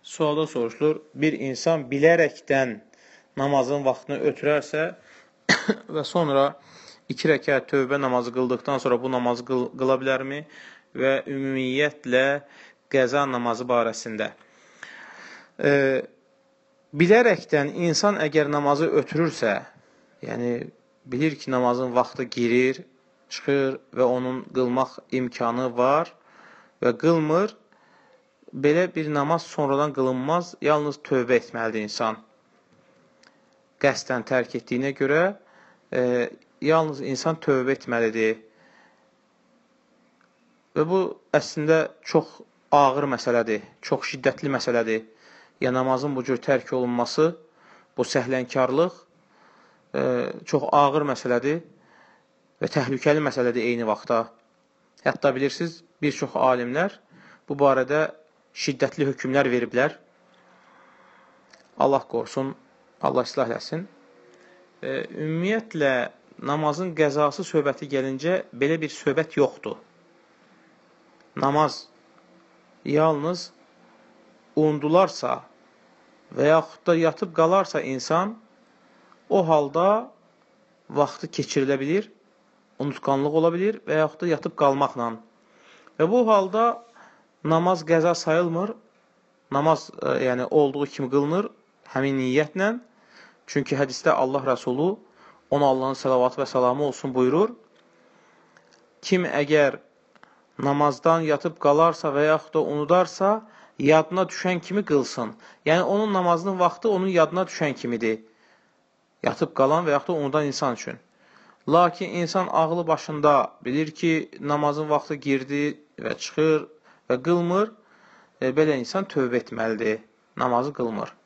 Sualda soruşulur, bir insan bilərəkdən namazın vaxtını ötürərsə və sonra 2 rəkət tövbə namazı qıldıqdan sonra bu namazı qıla bilərmi? Və ümumiyyətlə qəza namazı barəsində. Bilərəkdən insan əgər namazı ötürürsə, yəni bilir ki, namazın vaxtı girir, çıxır və onun qılmaq imkanı var və qılmır, belə bir namaz sonradan qılınmaz, yalnız tövbə etməlidir insan. Qəsdən tərk etdiyinə görə yalnız insan tövbə etməlidir. Və bu əslində çox ağır məsələdir, çox şiddətli məsələdir. Ya namazın bu cür tərk olunması, bu səhlənkarlıq çox ağır məsələdir və təhlükəli məsələdir eyni vaxtda. Hətta bilirsiniz, bir çox alimlər bu barədə şiddətli hökmlər veriblər. Allah qorusun, Allah islah eləsin. Ümumiyyətlə, namazın qəzası söhbəti gəlincə, belə bir söhbət yoxdur. Namaz yalnız unudularsa və yaxud da yatıb qalarsa insan, o halda vaxtı keçirilə bilir, unutqanlıq ola bilir və yaxud da yatıb qalmaqla. Və bu halda namaz qəza sayılmır, namaz yəni olduğu kimi qılınır, həmin niyyətlə. Çünki hədisdə Allah Rəsulu, ona Allahın səlavatı və salamı olsun buyurur. Kim əgər namazdan yatıb qalarsa və yaxud da unudarsa, yadına düşən kimi qılsın. Yəni, onun namazının vaxtı onun yadına düşən kimidir. Yatıb qalan və yaxud da unudan insan üçün. Lakin insan ağlı başında bilir ki, namazın vaxtı girdi və çıxır və qılmır, belə insan tövbə etməlidir, namazı qılmır.